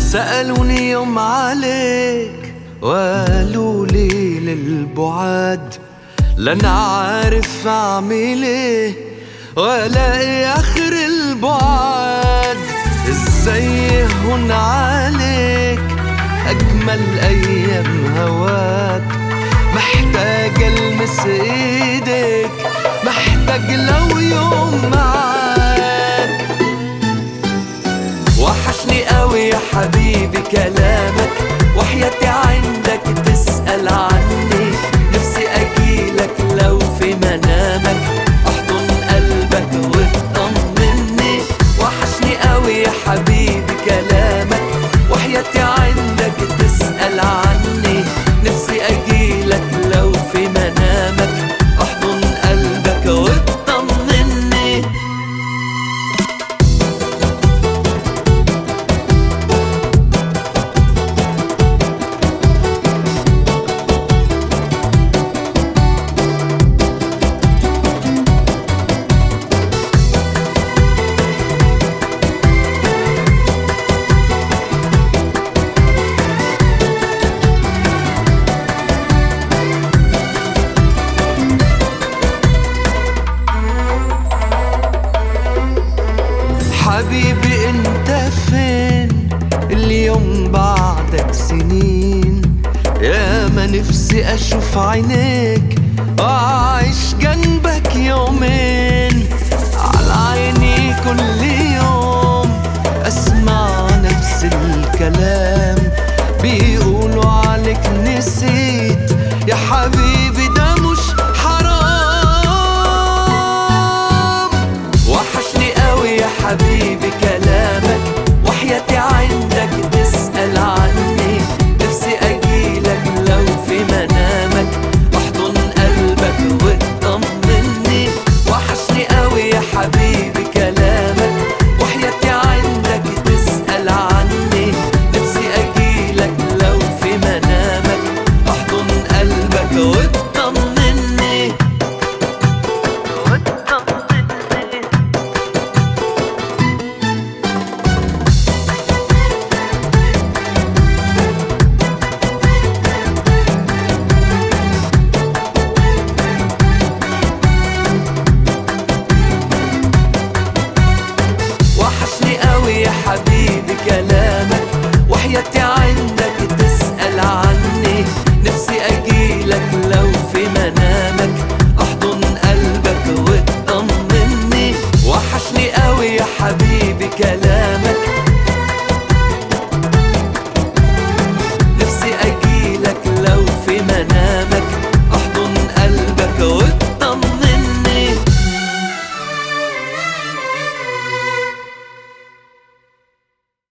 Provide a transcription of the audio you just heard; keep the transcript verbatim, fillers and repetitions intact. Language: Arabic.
سألوني يوم عليك وقالوا لي للبعاد، لا انا عارف اعمل ايه ولا ايه اخر البعاد. ازاي هون عليك اجمل ايام هواك، محتاج المس ايدك، محتاج لو يوم معاك. وحشني قوي يا حبيبي كلامك، وحياتي عندك تسأل عني. نفسي اجيلك لو في منامك، احضن قلبك وتطمني. وحشني قوي يا حبيبي كلامك، وحياتي عندك تسأل عني. نفسي اجيلك لو في منامك، احضن قلبك وتطمني. حبيبي انت فين اليوم بعدك سنين؟ يا ما نفسي اشوف عينيك واعيش